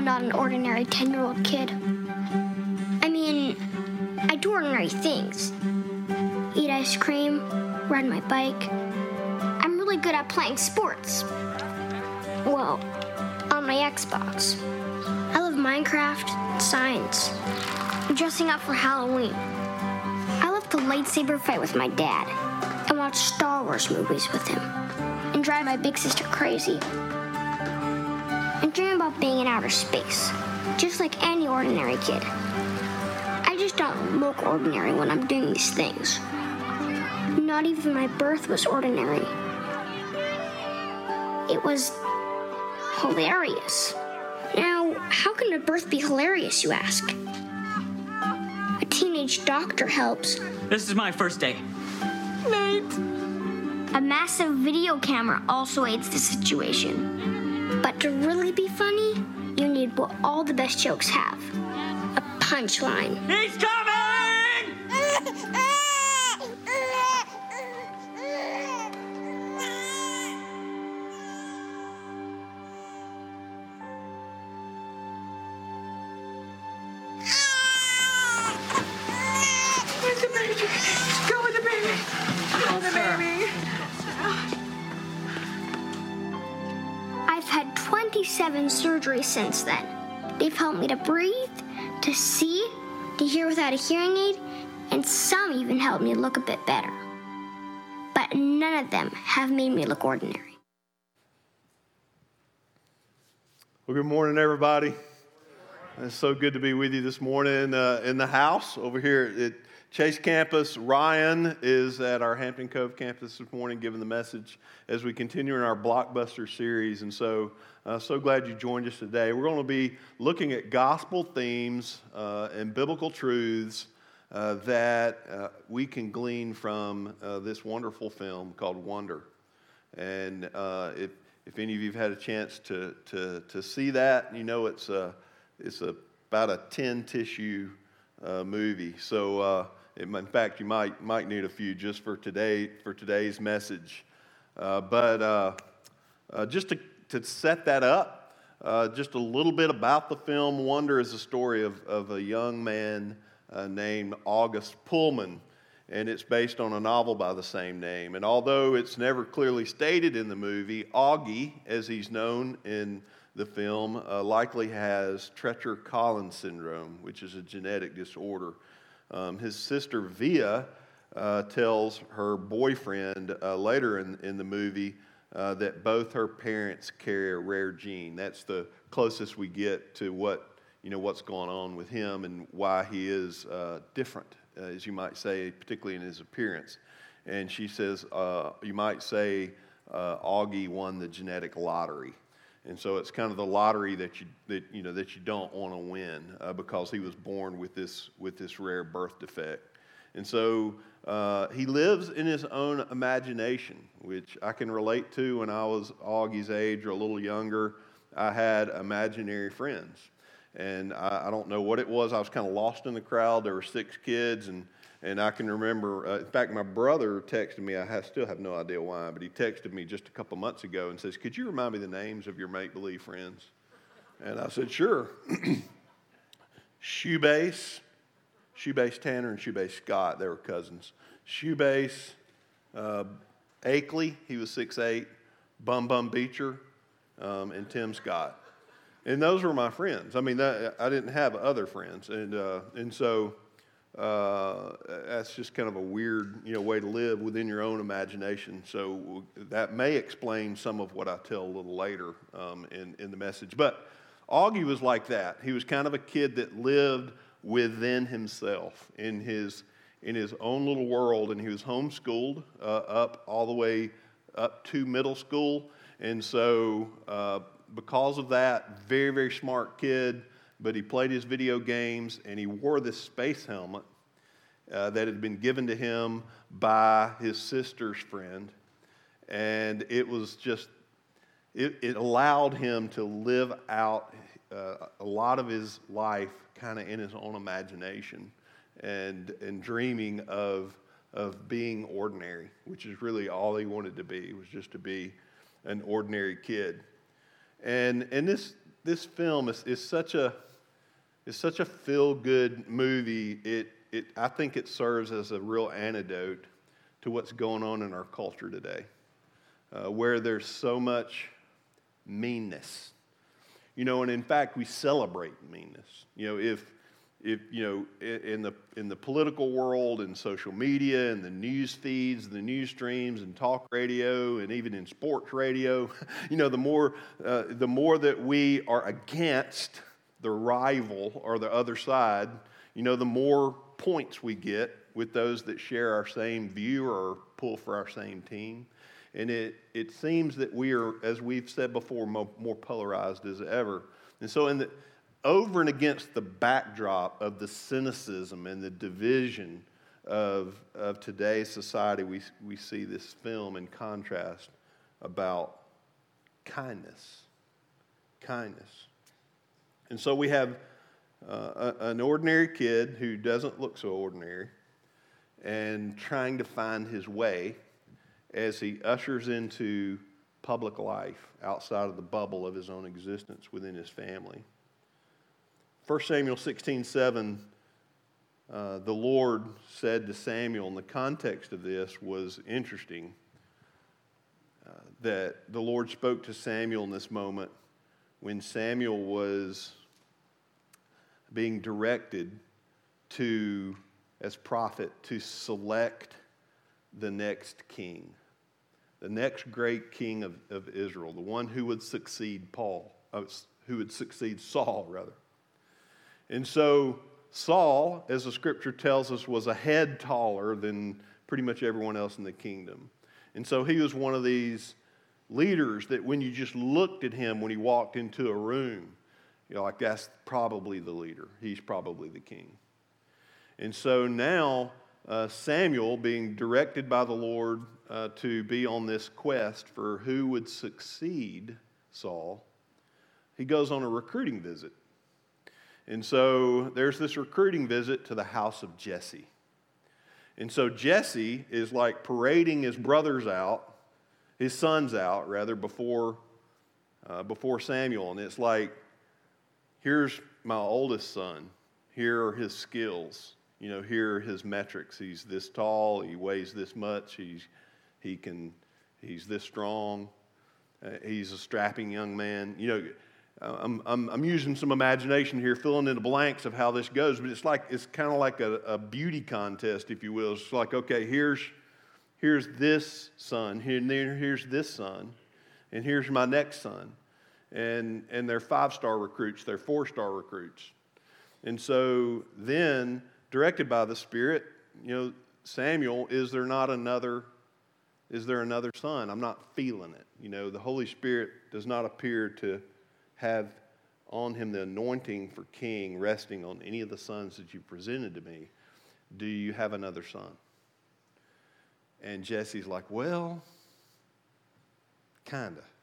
I'm not an ordinary 10-year-old kid. I mean, I do ordinary things. Eat ice cream, ride my bike. I'm really good at playing sports. Well, on my Xbox. I love Minecraft, science, and dressing up for Halloween. I love to lightsaber fight with my dad and watch Star Wars movies with him and drive my big sister crazy and dream about being in outer space, just like any ordinary kid. I just don't look ordinary when I'm doing these things. Not even my birth was ordinary. It was hilarious. Now, how can a birth be hilarious, you ask? A teenage doctor helps. This is my first day. Nate! A massive video camera also aids the situation. But to really be funny, you need what all the best jokes have. A punchline. He's coming! I've had 27 surgeries since then. They've helped me to breathe, to see, to hear without a hearing aid, and some even helped me look a bit better. But none of them have made me look ordinary. Well, good morning, everybody. It's so good to be with you this morning in the house over here at Chase campus. Ryan is at our Hampton Cove campus this morning giving the message as we continue in our Blockbuster series. And so glad you joined us today. We're going to be looking at gospel themes and biblical truths that we can glean from this wonderful film called Wonder. And if any of you have had a chance to see that, you know it's about a 10-tissue movie. So in fact, you might need a few just for today's message. But just to set that up, just a little bit about the film. Wonder is a story of a young man named August Pullman, and it's based on a novel by the same name. And although it's never clearly stated in the movie, Augie, as he's known in the film, likely has Treacher-Collins syndrome, which is a genetic disorder. His sister Via tells her boyfriend later in the movie that both her parents carry a rare gene. That's the closest we get to what's going on with him and why he is different, as you might say, particularly in his appearance. And she says, you might say Augie won the genetic lottery. And so it's kind of the lottery that you don't want to win because he was born with this rare birth defect. And so he lives in his own imagination, which I can relate to. When I was Augie's age or a little younger, I had imaginary friends. And I don't know what it was. I was kind of lost in the crowd. There were 6 kids, and I can remember, in fact, my brother texted me. I still have no idea why, but he texted me just a couple months ago and says, "Could you remind me the names of your make-believe friends?" And I said, "Sure." Shoebase Tanner and Shoebase Scott, they were cousins. Shoebase Akeley, he was 6'8", Bum Bum Beecher, and Tim Scott. And those were my friends. I mean, I didn't have other friends, and so that's just kind of a weird, way to live within your own imagination. So that may explain some of what I tell a little later in the message. But Augie was like that. He was kind of a kid that lived within himself in his own little world, and he was homeschooled up all the way up to middle school, and so. Because of that, very, very smart kid, but he played his video games, and he wore this space helmet that had been given to him by his sister's friend, and it was just, it allowed him to live out a lot of his life kind of in his own imagination and dreaming of being ordinary, which is really all he wanted to be, was just to be an ordinary kid. And this this film is such a feel-good movie. I think it serves as a real antidote to what's going on in our culture today, where there's so much meanness. And in fact, we celebrate meanness. If in the political world and social media and the news feeds, the news streams and talk radio and even in sports radio, the more that we are against the rival or the other side, the more points we get with those that share our same view or pull for our same team. And it seems that we are, as we've said before, more polarized as ever. And so over and against the backdrop of the cynicism and the division of today's society, we see this film in contrast about kindness. Kindness. And so we have an ordinary kid who doesn't look so ordinary and trying to find his way as he ushers into public life outside of the bubble of his own existence within his family. 1 Samuel 16:7, the Lord said to Samuel, and the context of this was interesting, that the Lord spoke to Samuel in this moment when Samuel was being directed to, as prophet, to select the next king, the next great king of Israel, the one who would succeed Saul, rather. And so Saul, as the scripture tells us, was a head taller than pretty much everyone else in the kingdom. And so he was one of these leaders that when you just looked at him when he walked into a room, like that's probably the leader. He's probably the king. And so now Samuel, being directed by the Lord to be on this quest for who would succeed Saul, he goes on a recruiting visit. And so there's this recruiting visit to the house of Jesse. And so Jesse is like parading his brothers out, his sons out, rather, before Samuel. And it's like, here's my oldest son. Here are his skills. Here are his metrics. He's this tall. He weighs this much. He's this strong. He's a strapping young man. I'm using some imagination here, filling in the blanks of how this goes, but it's kind of like a beauty contest, if you will. It's like, okay, here's this son, here's this son, and here's my next son. And they're 5-star recruits, they're 4-star recruits. And so then, directed by the Spirit, Samuel, is there another son? I'm not feeling it. The Holy Spirit does not appear to have on him the anointing for king resting on any of the sons that you presented to me. Do you have another son? And Jesse's like, well, kind of.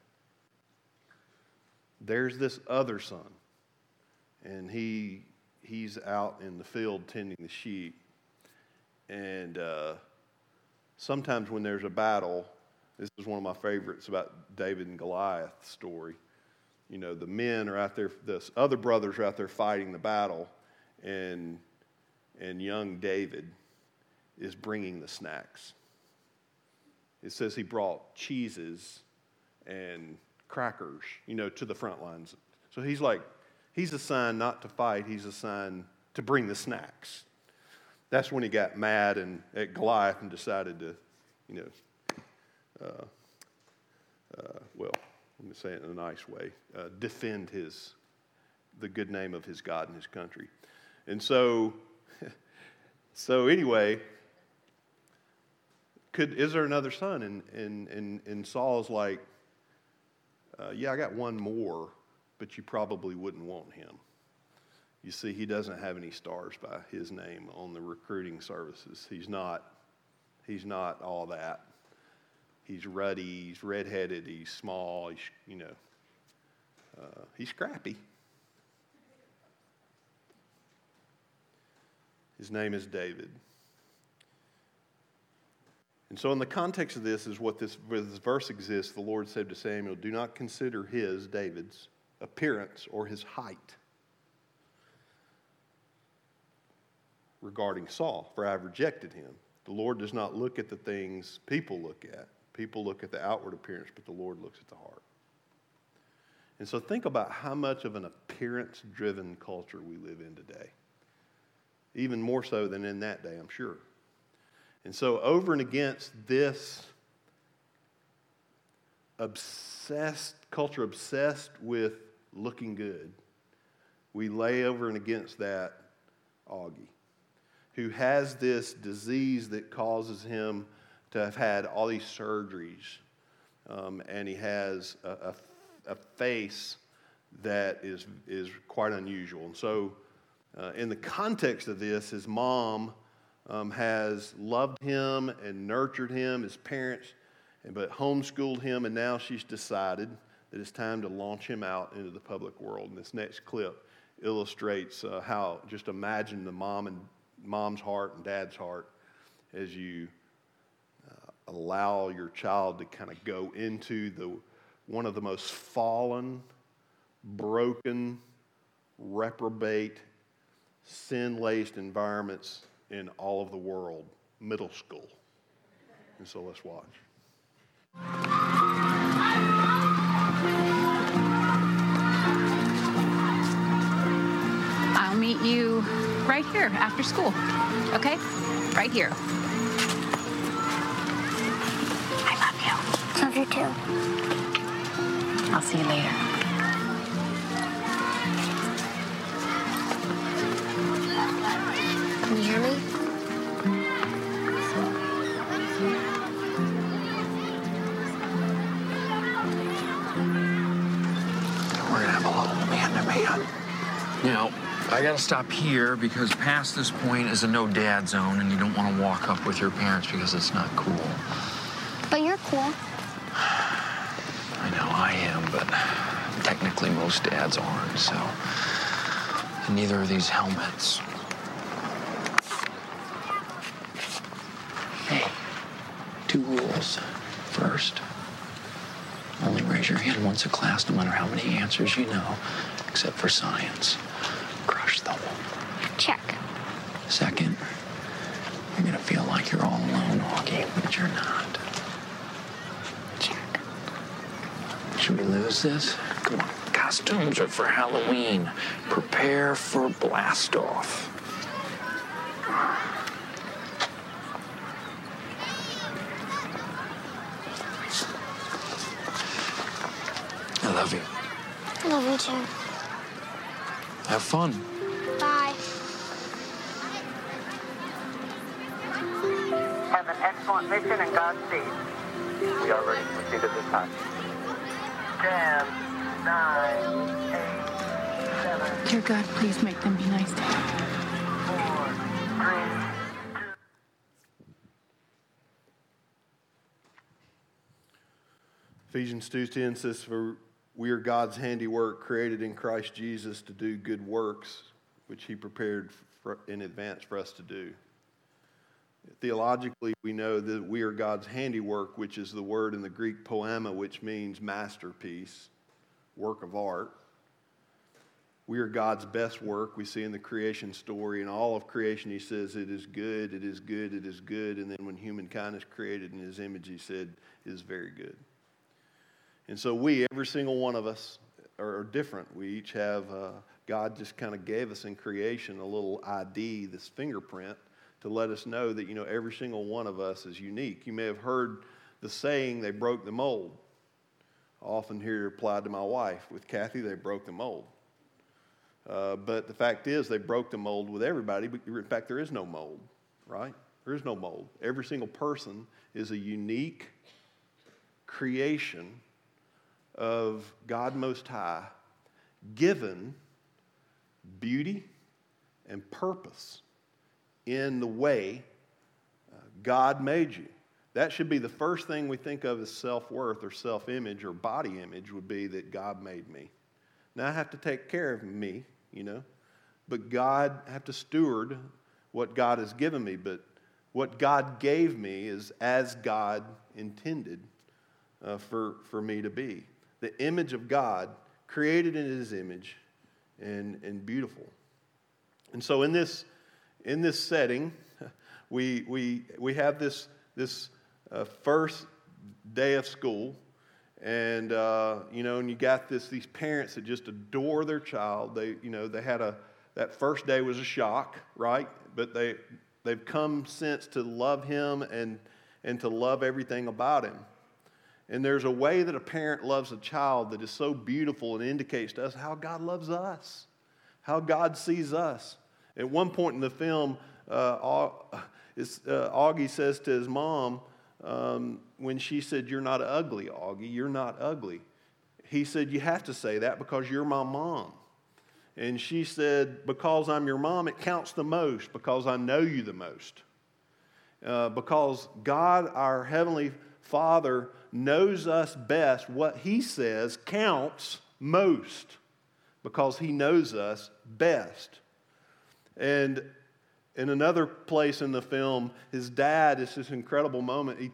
There's this other son, and he's out in the field tending the sheep. And sometimes when there's a battle, this is one of my favorites about David and Goliath story. The men are out there, the other brothers are out there fighting the battle, and young David is bringing the snacks. It says he brought cheeses and crackers, to the front lines. So he's assigned not to fight, he's assigned to bring the snacks. That's when he got mad at Goliath and decided to, let me say it in a nice way, defend the good name of his God and his country. And so anyway, is there another son? And Saul's like, yeah, I got one more, but you probably wouldn't want him. You see, he doesn't have any stars by his name on the recruiting services. He's not all that. He's ruddy, he's redheaded, he's small, he's scrappy. His name is David. And so in the context of this is where this verse exists. The Lord said to Samuel, do not consider David's, appearance or his height. Regarding Saul, for I have rejected him. The Lord does not look at the things people look at. People look at the outward appearance, but the Lord looks at the heart. And so think about how much of an appearance-driven culture we live in today. Even more so than in that day, I'm sure. And so over and against this culture obsessed with looking good, we lay over and against that Augie, who has this disease that causes him to have had all these surgeries, and he has a face that is quite unusual. And so in the context of this, his mom has loved him and nurtured him, his parents, but homeschooled him, and now she's decided that it's time to launch him out into the public world. And this next clip illustrates how, just imagine the mom's heart and dad's heart as you allow your child to kind of go into one of the most fallen, broken, reprobate, sin-laced environments in all of the world, middle school. And so let's watch. I'll meet you right here after school, okay? Right here. I love you. Love you too. I'll see you later. Can you hear me? We're gonna have a little man-to-man. Now, I gotta stop here because past this point is a no-dad zone, and you don't want to walk up with your parents because it's not cool. But you're cool. I know I am, but technically most dads aren't, so. And neither are these helmets. Hey, 2 rules. First, only raise your hand once a class, no matter how many answers you know, except for science. Crush them. Check. Second, you're gonna feel like you're all alone, Augie, but you're not. Check. Should we lose this? Come on, costumes are for Halloween. Prepare for blast-off. I love you. Love you too. Have fun. Bye. Have an excellent mission and Godspeed. We are ready to proceed at this time. 10, 9, 8, 7, Dear God, please make them be nice to you. 4, 3, 2. Ephesians 2:10 says, "For we are God's handiwork, created in Christ Jesus to do good works, which he prepared in advance for us to do." Theologically, we know that we are God's handiwork, which is the word in the Greek poema, which means masterpiece, work of art. We are God's best work. We see in the creation story, in all of creation, he says, it is good, it is good, it is good. And then when humankind is created in his image, he said, it is very good. And so we, every single one of us, are different. We each have, God just kind of gave us in creation a little ID, this fingerprint, to let us know that, every single one of us is unique. You may have heard the saying, they broke the mold. I often hear it applied to my wife. With Kathy, they broke the mold. But the fact is, they broke the mold with everybody. In fact, there is no mold, right? There is no mold. Every single person is a unique creation of God Most High, given beauty and purpose in the way God made you. That should be the first thing we think of as self-worth or self-image or body image, would be that God made me. Now I have to take care of me, but I have to steward what God has given me. But what God gave me is as God intended for me to be. The image of God created in his image and beautiful. And so in this setting, we have this first day of school, and and you got these parents that just adore their child. They had that first day was a shock, right? But they've come since to love him and to love everything about him. And there's a way that a parent loves a child that is so beautiful and indicates to us how God loves us, how God sees us. At one point in the film, Augie says to his mom, when she said, "You're not ugly, Augie, you're not ugly." He said, "You have to say that because you're my mom." And she said, "Because I'm your mom, it counts the most because I know you the most." Because God, our Heavenly Father, knows us best. What He says counts most because He knows us best. And in another place in the film, his dad, it's this incredible moment.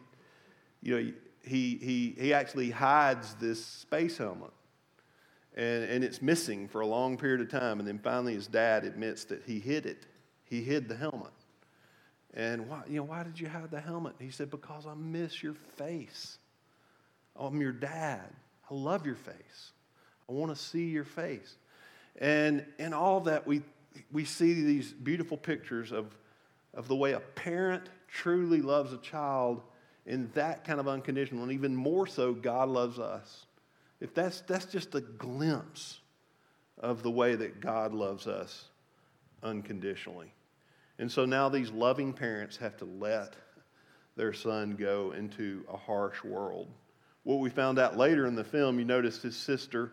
He actually hides this space helmet, and it's missing for a long period of time. And then finally, his dad admits that he hid it. He hid the helmet. And why did you hide the helmet? He said, "Because I miss your face. I'm your dad. I love your face. I want to see your face." And in all that, we see these beautiful pictures of the way a parent truly loves a child in that kind of unconditional, and even more so, God loves us. If that's just a glimpse of the way that God loves us unconditionally. And so now these loving parents have to let their son go into a harsh world. What we found out later in the film, you notice his sister,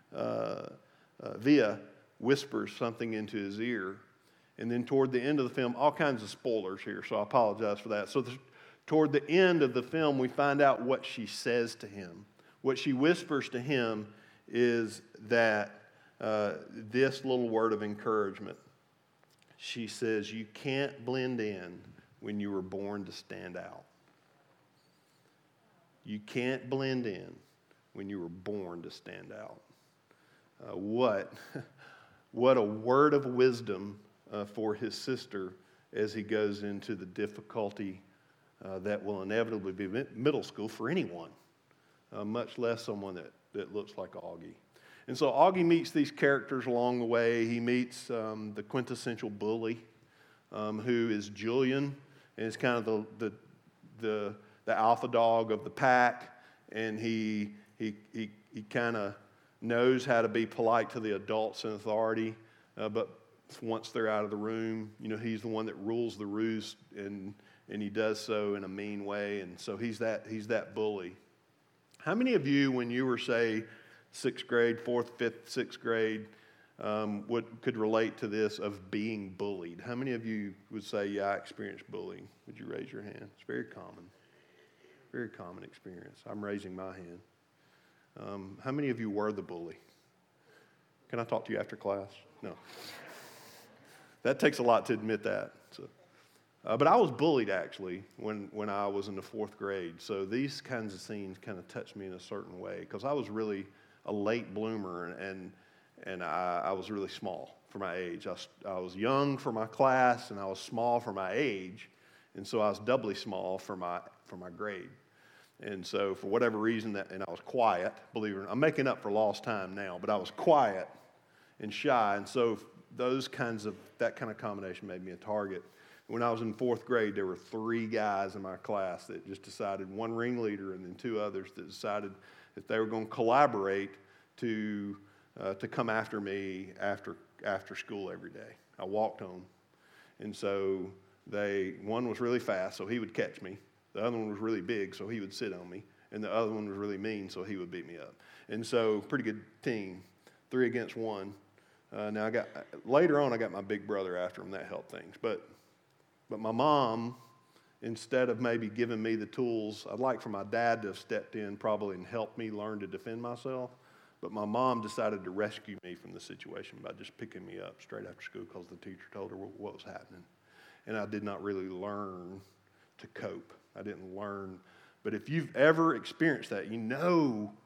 Via, whispers something into his ear. And then toward the end of the film, all kinds of spoilers here, so I apologize for that. So toward the end of the film, we find out what she says to him. What she whispers to him is that this little word of encouragement. She says, "You can't blend in when you were born to stand out. You can't blend in when you were born to stand out." What a word of wisdom for his sister as he goes into the difficulty that will inevitably be middle school for anyone, much less someone that looks like Augie. And so Augie meets these characters along the way. He meets the quintessential bully, who is Julian, and is kind of the alpha dog of the pack. And he kind of knows how to be polite to the adults in authority, but once they're out of the room, he's the one that rules the roost, and he does so in a mean way. And so he's that bully. How many of you, when you were, say, 6th grade, 4th, 5th, 6th grade, could relate to this of being bullied? How many of you would say, "Yeah, I experienced bullying"? Would you raise your hand? It's very common experience. I'm raising my hand. How many of you were the bully? Can I talk to you after class? No. That takes a lot to admit that. So, but I was bullied, actually, when I was in the 4th grade. So these kinds of scenes kind of touched me in a certain way because I was really a late bloomer, and I was really small for my age. I was young for my class, and I was small for my age, and so I was doubly small for my grade. And so for whatever reason, and I was quiet, believe it or not. I'm making up for lost time now, but I was quiet and shy, and so that kind of combination made me a target. When I was in 4th grade, there were 3 guys in my class that just decided, one ringleader and then 2 others that decided that they were going to collaborate to come after me after school every day. I walked home, and so one was really fast, so he would catch me. The other one was really big, so he would sit on me, and the other one was really mean, so he would beat me up. And so, pretty good team, 3 against 1. Now later on, I got my big brother after him. That helped things, but my mom, instead of maybe giving me the tools, I'd like for my dad to have stepped in probably and helped me learn to defend myself. But my mom decided to rescue me from the situation by just picking me up straight after school because the teacher told her what was happening. And I did not really learn to cope. I didn't learn. But if you've ever experienced that, you know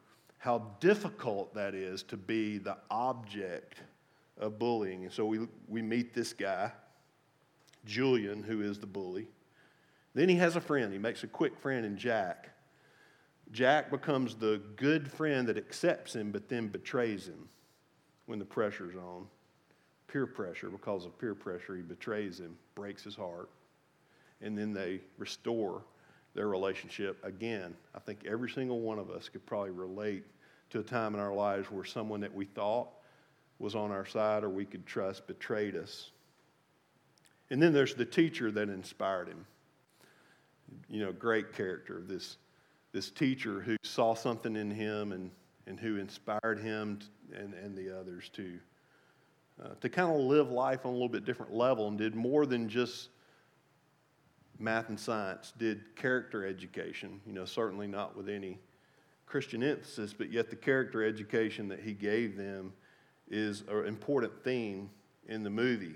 how difficult that is to be the object of bullying. And so we meet this guy, Julian, who is the bully. Then he has a friend. He makes a quick friend in Jack. Jack becomes the good friend that accepts him but then betrays him when the pressure's on. Peer pressure, because of peer pressure, he betrays him, breaks his heart. And then they restore their relationship again. I think every single one of us could probably relate to a time in our lives where someone that we thought was on our side or we could trust betrayed us. And then there's the teacher that inspired him. You know, great character, this teacher who saw something in him and who inspired him and the others to kind of live life on a little bit different level and did more than just math and science, did character education, you know, certainly not with any Christian emphasis, but yet the character education that he gave them is an important theme in the movie.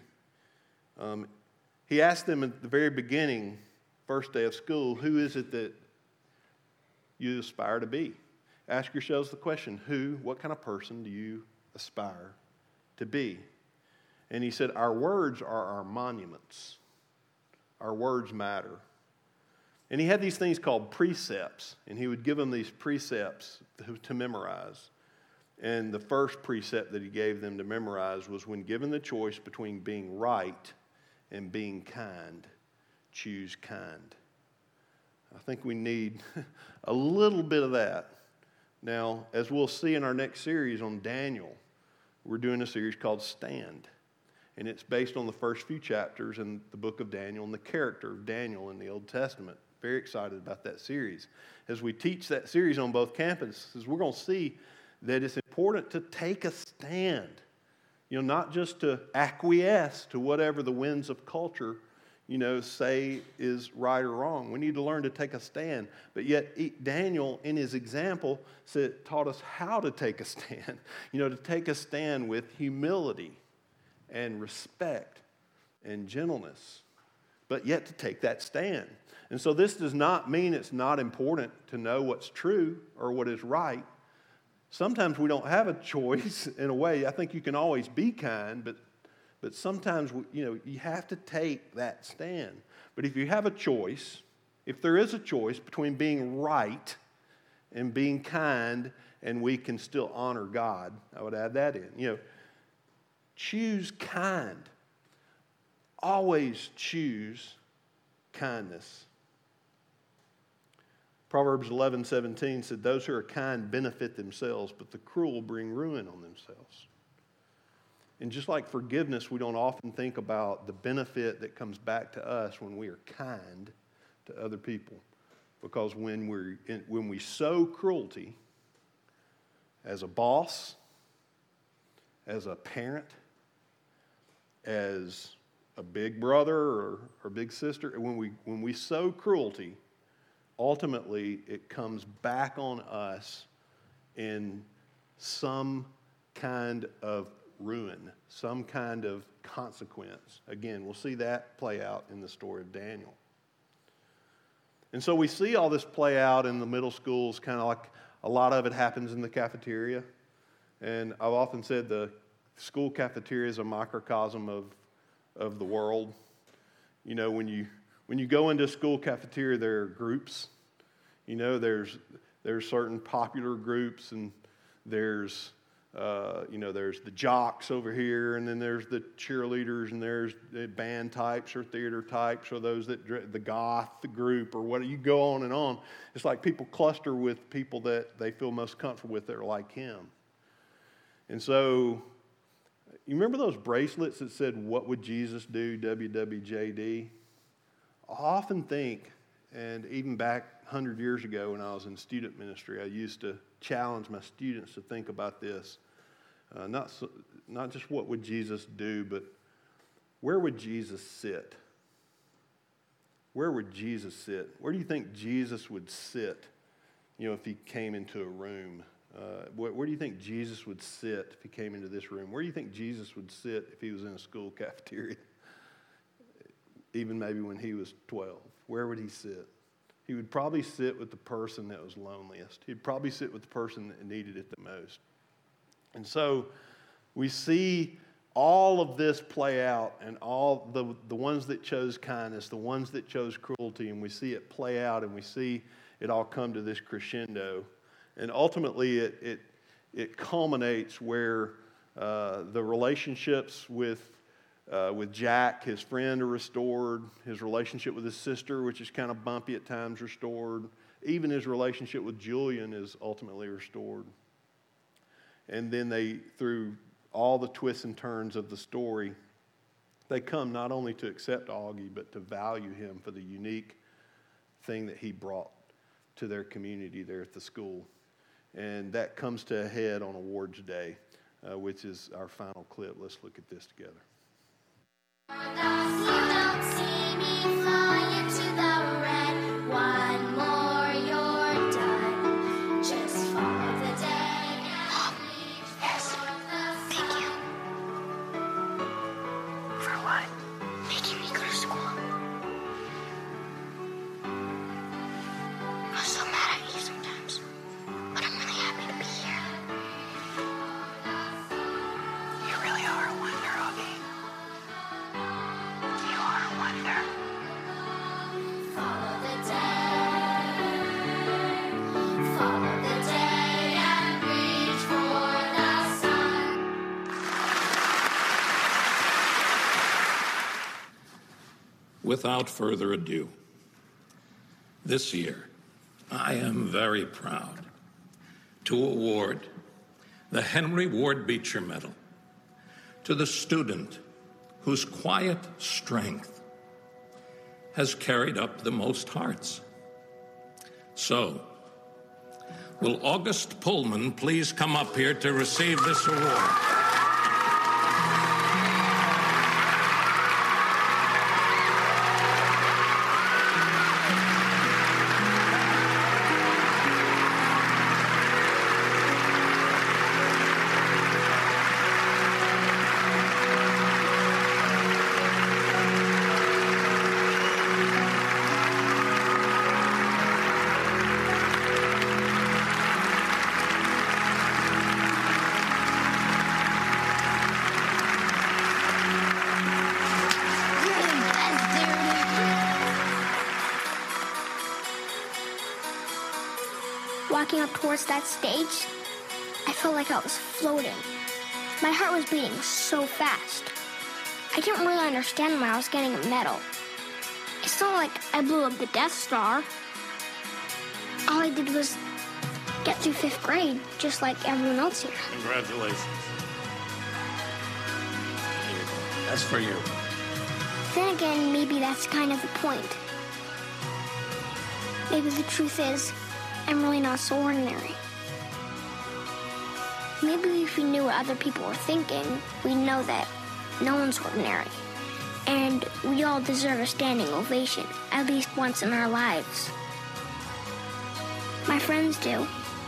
He asked them at the very beginning, first day of school, who is it that you aspire to be? Ask yourselves the question, what kind of person do you aspire to be? And he said, our words are our monuments. Our words matter. And he had these things called precepts, and he would give them these precepts to memorize. And the first precept that he gave them to memorize was, when given the choice between being right and being kind, choose kind. I think we need a little bit of that. Now, as we'll see in our next series on Daniel, we're doing a series called Stand. And it's based on the first few chapters in the book of Daniel and the character of Daniel in the Old Testament. Very excited about that series. As we teach that series on both campuses, we're going to see that it's important to take a stand. You know, not just to acquiesce to whatever the winds of culture, you know, say is right or wrong. We need to learn to take a stand. But yet Daniel, in his example, taught us how to take a stand. You know, to take a stand with humility and respect and gentleness, but yet to take that stand. And so this does not mean it's not important to know what's true or what is right. Sometimes we don't have a choice in a way. I think you can always be kind, but sometimes, you know, you have to take that stand. But if you have a choice, if there is a choice between being right and being kind, and we can still honor God, I would add that in. You know, choose kind. Always choose kindness. Proverbs 11:17 said, those who are kind benefit themselves, but the cruel bring ruin on themselves. And just like forgiveness, we don't often think about the benefit that comes back to us when we are kind to other people. Because when we sow cruelty as a boss, as a parent, as a big brother or big sister, when we sow cruelty, ultimately it comes back on us in some kind of ruin, some kind of consequence. Again, we'll see that play out in the story of Daniel. And so we see all this play out in the middle schools, kind of like a lot of it happens in the cafeteria. And I've often said the school cafeteria is a microcosm of the world. You know, when you go into a school cafeteria, there are groups. You know, there's certain popular groups, and there's the jocks over here, and then there's the cheerleaders, and there's the band types or theater types, or those that the goth group, or what. You go on and on. It's like people cluster with people that they feel most comfortable with that are like him. And so, you remember those bracelets that said, "What would Jesus do?" WWJD. I often think, and even back 100 years ago when I was in student ministry, I used to challenge my students to think about this. Not just what would Jesus do, but where would Jesus sit? Where would Jesus sit? Where do you think Jesus would sit, you know, if he came into a room? Where do you think Jesus would sit if he came into this room? Where do you think Jesus would sit if he was in a school cafeteria? Even maybe when he was 12. Where would he sit? he would probably sit with the person that was loneliest. He'd probably sit with the person that needed it the most. And so we see all of this play out, and all the ones that chose kindness, the ones that chose cruelty, and we see it play out, and we see it all come to this crescendo. And ultimately it culminates where the relationships with Jack, his friend, are restored. His relationship with his sister, which is kind of bumpy at times, restored. Even his relationship with Julian is ultimately restored. And then through all the twists and turns of the story, they come not only to accept Augie, but to value him for the unique thing that he brought to their community there at the school. And that comes to a head on Awards Day, which is our final clip. Let's look at this together. You don't see me fly into the red. One more, you're done. Just follow the day. Yes. Thank you. For what? Making me go to school. I'm so mad at you sometimes, but I'm really happy to be here. You really are a wonder, Augie. You are a wonder. Follow the day. Follow the day and reach for the sun. Without further ado, this year, I am very proud to award the Henry Ward Beecher Medal to the student whose quiet strength has carried up the most hearts. So, will August Pullman please come up here to receive this award? Walking up towards that stage, I felt like I was floating. My heart was beating so fast. I didn't really understand why I was getting a medal. It's not like I blew up the Death Star. All I did was get through 5th grade, just like everyone else here. Congratulations. Here you go. That's for you. Then again, maybe that's kind of the point. Maybe the truth is, I'm really not so ordinary. Maybe if we knew what other people were thinking, we'd know that no one's ordinary. And we all deserve a standing ovation, at least once in our lives. My friends do.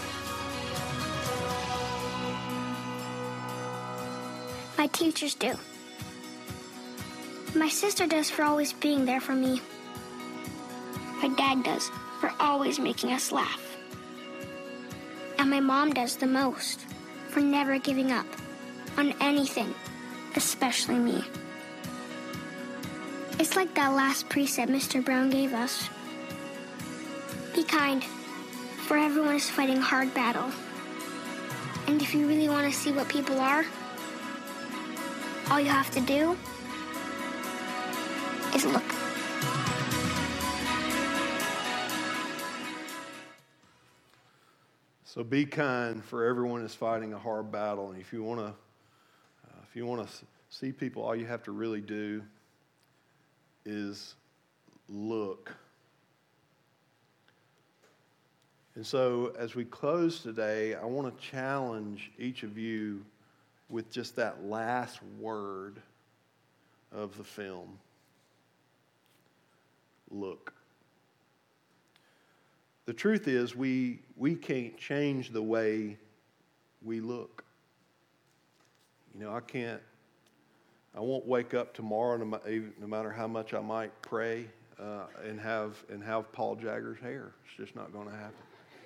My teachers do. My sister does for always being there for me. My dad does for always making us laugh. And my mom does the most for never giving up on anything, especially me. It's like that last precept Mr. Brown gave us. Be kind, for everyone is fighting a hard battle. And if you really want to see what people are, all you have to do is look. So be kind, for everyone is fighting a hard battle. And if you want to see people, all you have to really do is look. And so as we close today, I want to challenge each of you with just that last word of the film. Look. The truth is, we can't change the way we look. You know, I won't wake up tomorrow, no matter how much I might pray. and have Paul Jagger's hair. It's just not going to happen.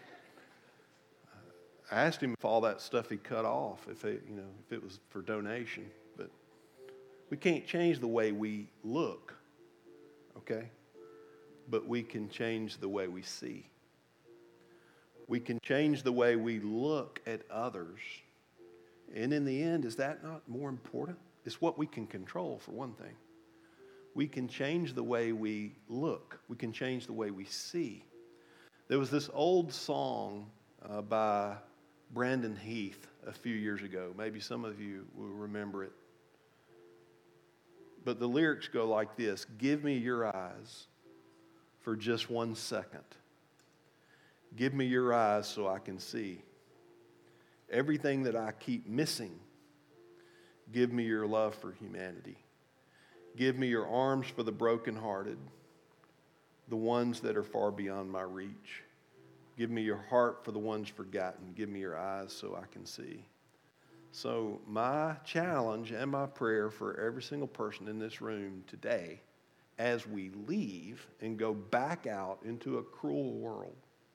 I asked him if all that stuff he cut off, if it was for donation. But we can't change the way we look, okay? But we can change the way we see. We can change the way we look at others. And in the end, is that not more important? It's what we can control, for one thing. We can change the way we look. We can change the way we see. There was this old song by Brandon Heath a few years ago. Maybe some of you will remember it. But the lyrics go like this: give me your eyes for just 1 second. Give me your eyes so I can see everything that I keep missing. Give me your love for humanity. Give me your arms for the brokenhearted, the ones that are far beyond my reach. Give me your heart for the ones forgotten. Give me your eyes so I can see. So my challenge and my prayer for every single person in this room today, as we leave and go back out into a cruel world,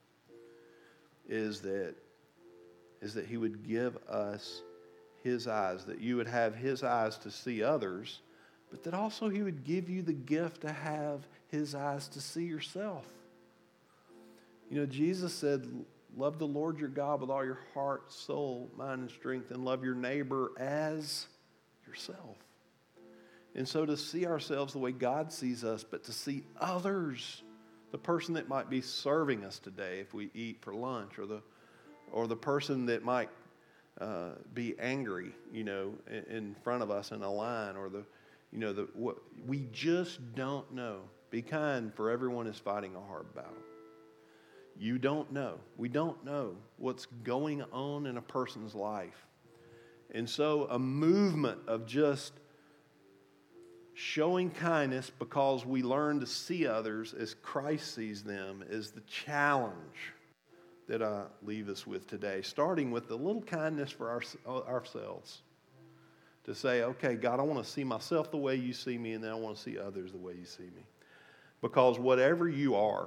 is that he would give us his eyes, that you would have his eyes to see others, but that also he would give you the gift to have his eyes to see yourself. You know, Jesus said, love the Lord your God with all your heart, soul, mind, and strength, and love your neighbor as yourself. And so to see ourselves the way God sees us, but to see others, the person that might be serving us today if we eat for lunch, or the person that might be angry, in front of us in a line, or we just don't know. Be kind, for everyone is fighting a hard battle. You don't know. We don't know what's going on in a person's life. And so a movement of just showing kindness because we learn to see others as Christ sees them is the challenge that I leave us with today, starting with a little kindness for ourselves. To say, okay, God, I want to see myself the way you see me, and then I want to see others the way you see me. Because whatever you are,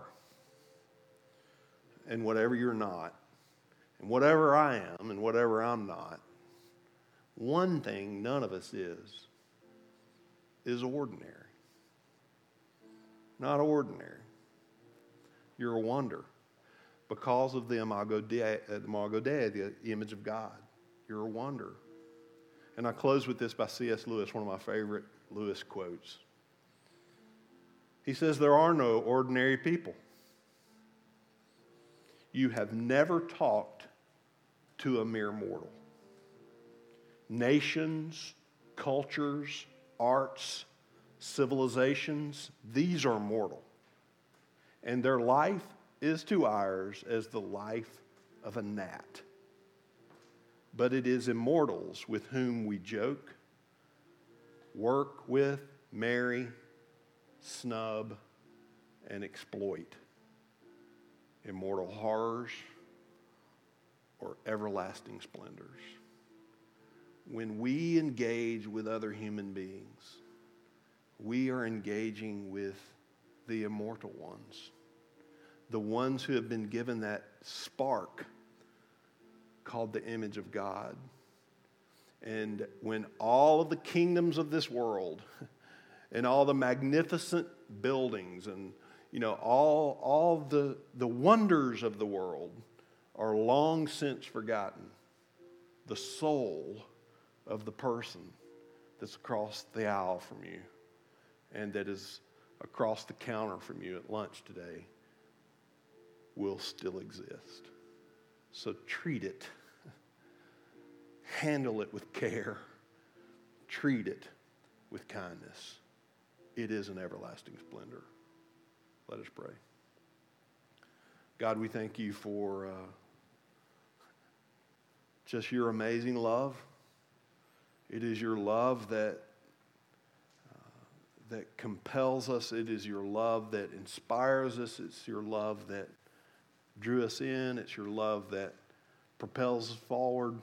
and whatever you're not, and whatever I am, and whatever I'm not, one thing none of us is ordinary. Not ordinary. You're a wonder. Because of them, I'll go dead, the image of God. You're a wonder. And I close with this by C.S. Lewis, one of my favorite Lewis quotes. He says, there are no ordinary people. You have never talked to a mere mortal. Nations, cultures, arts, civilizations, these are mortal. And their life is to ours as the life of a gnat. But it is immortals with whom we joke, work with, marry, snub, and exploit. Immortal horrors or everlasting splendors. When we engage with other human beings, we are engaging with the immortal ones, the ones who have been given that spark called the image of God. And when all of the kingdoms of this world and all the magnificent buildings and all the wonders of the world are long since forgotten, the soul of the person that's across the aisle from you and that is across the counter from you at lunch today will still exist. So treat it. Handle it with care. Treat it with kindness. It is an everlasting splendor. Let us pray. God, we thank you for just your amazing love. It is your love that compels us. It is your love that inspires us. It's your love that drew us in. It's your love that propels us forward.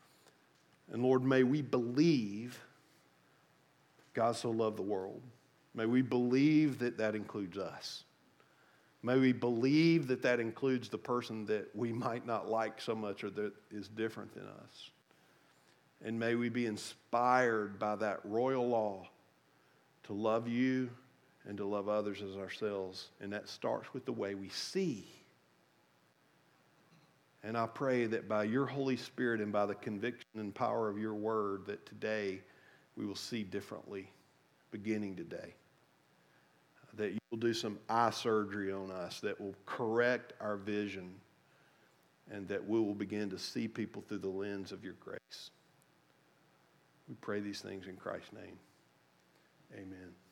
And Lord, may we believe God so loved the world May we believe that that includes us. May we believe that that includes the person that we might not like so much or that is different than us. And may we be inspired by that royal law to love you and to love others as ourselves. And that starts with the way we see. And I pray that by your Holy Spirit and by the conviction and power of your word, that today we will see differently, beginning today. That you will do some eye surgery on us that will correct our vision, and that we will begin to see people through the lens of your grace. We pray these things in Christ's name. Amen.